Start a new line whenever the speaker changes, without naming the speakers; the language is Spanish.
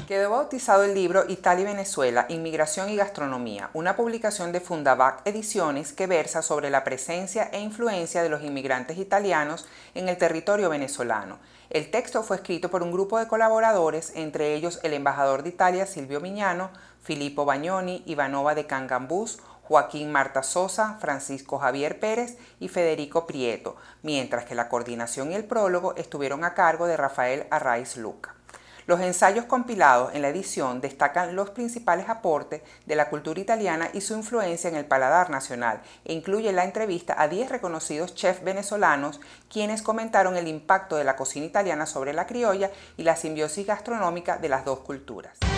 Quedó bautizado el libro Italia y Venezuela, Inmigración y Gastronomía, una publicación de Fundavac Ediciones que versa sobre la presencia e influencia de los inmigrantes italianos en el territorio venezolano. El texto fue escrito por un grupo de colaboradores, entre ellos el embajador de Italia Silvio Mignano, Filippo Bagnoni, Ivanova de Cangambús, Joaquín Marta Sosa, Francisco Javier Pérez y Federico Prieto, mientras que la coordinación y el prólogo estuvieron a cargo de Rafael Arraiz Luca. Los ensayos compilados en la edición destacan los principales aportes de la cultura italiana y su influencia en el paladar nacional e incluye la entrevista a 10 reconocidos chefs venezolanos quienes comentaron el impacto de la cocina italiana sobre la criolla y la simbiosis gastronómica de las dos culturas.